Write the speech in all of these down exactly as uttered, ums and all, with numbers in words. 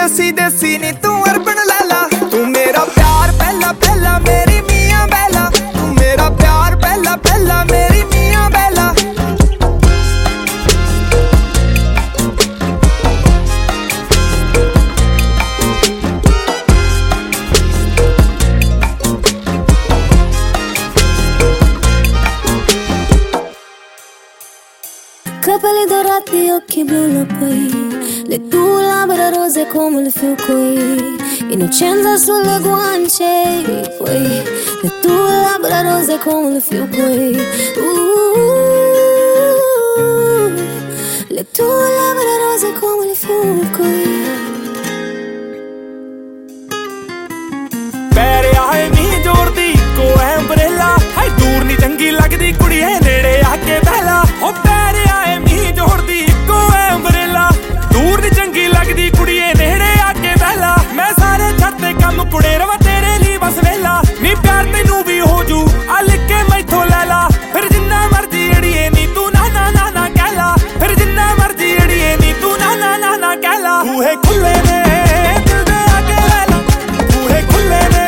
देसी देसी नी तू अरबन लाला। तू मेरा प्यार पहला पहला मेरी मियां बैला। तू मेरा प्यार पहला पहला मेरी मियां बैला। Capelli dorati, occhi blu la poi, le tue labbra rose come le fiocchi, innocenza sulle guance, poi le tue labbra rose come le fiocchi, uh, le tue labbra rose come le fiocchi. पैरे आए नी जोड़दी को umbrella है दूर नी चंगी लगदी कुड़ी है नेड़े आके बहला। ओ पैरे आए नी जोड़दी को एम्ब्रेला दूर नी चंगी लगदी कुड़ी है नेड़े आके बहला। मैं सारे छत्ते कम कुड़े रवा तेरे लिए बस वेला। नी प्यार तेनू भी हो जू आ लिख के मैथों ले ला। फिर जिन्ना मर्जी अड़िए नी तू ना ना ना ना कहला। फिर जिन्ना मर्जी अड़िए नी तू ना ना ना ना कहला। बूहे खुले ने दिल दे आके ले ला। बूहे खुले ने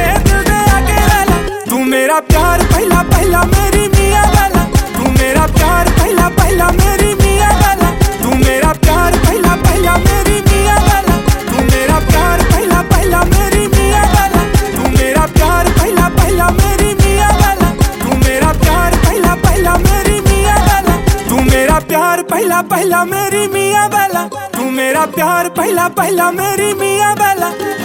मेरा प्यार पहला पहला मेरी मियां बैला। तू मेरा प्यार पहला पहला मेरी मियां बैला। तू मेरा प्यार पहला पहला मेरी मियां बैला। तू मेरा प्यार पहला पहला मेरी मियां बैला। तू मेरा प्यार पहला पहला मेरी मियां बैला। तू मेरा प्यार पहला पहला मेरी मियां बैला। तू मेरा प्यार पहला पहला मेरी मियां बैला। तू मेरा प्यार पहला पहला मेरी मियां बैला।